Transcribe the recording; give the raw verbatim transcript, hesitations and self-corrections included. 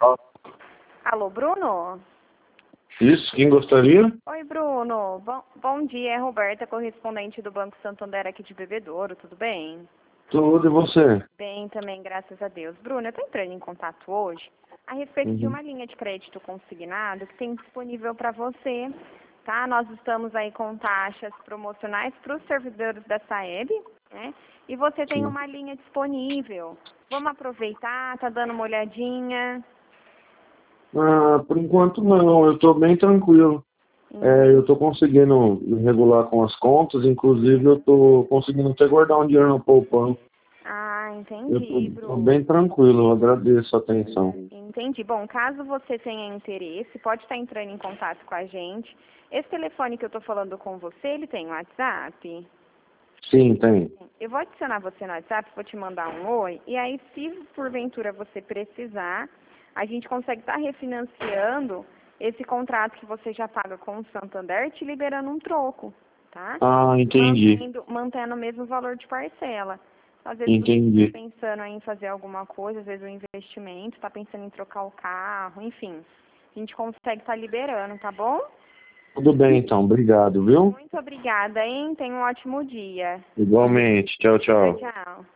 Alô, Bruno? Isso, quem gostaria? Oi, Bruno. Bom, bom dia, é Roberta, correspondente do Banco Santander aqui de Bebedouro, tudo bem? Tudo, e você? Bem também, graças a Deus. Bruno, eu estou entrando em contato hoje a respeito de Uhum. uma linha de crédito consignado que tem disponível para você, tá? Nós estamos aí com taxas promocionais para os servidores da Saeb, né? E você tem Sim. uma linha disponível. Vamos aproveitar, tá dando uma olhadinha. Ah, por enquanto não, eu estou bem tranquilo. É, eu estou conseguindo me regular com as contas, inclusive eu estou conseguindo até guardar um dinheiro no poupança. Ah, Eu entendi, estou Bruno. bem tranquilo, eu agradeço a atenção. Entendi. Bom, caso você tenha interesse, pode estar entrando em contato com a gente. Esse telefone que eu estou falando com você, ele tem WhatsApp? Sim, tem. Eu vou adicionar você no WhatsApp, vou te mandar um oi, e aí se porventura você precisar, a gente consegue estar refinanciando esse contrato que você já paga com o Santander, te liberando um troco, tá? Ah, entendi. Mantendo, mantendo o mesmo valor de parcela. Às vezes você está Entendi. pensando em fazer alguma coisa, às vezes um investimento, está pensando em trocar o carro, enfim. A gente consegue estar liberando, tá bom? Tudo bem então, obrigado, viu? Muito obrigada, hein? Tenha um ótimo dia. Igualmente, tchau, Tchau, tchau. tchau.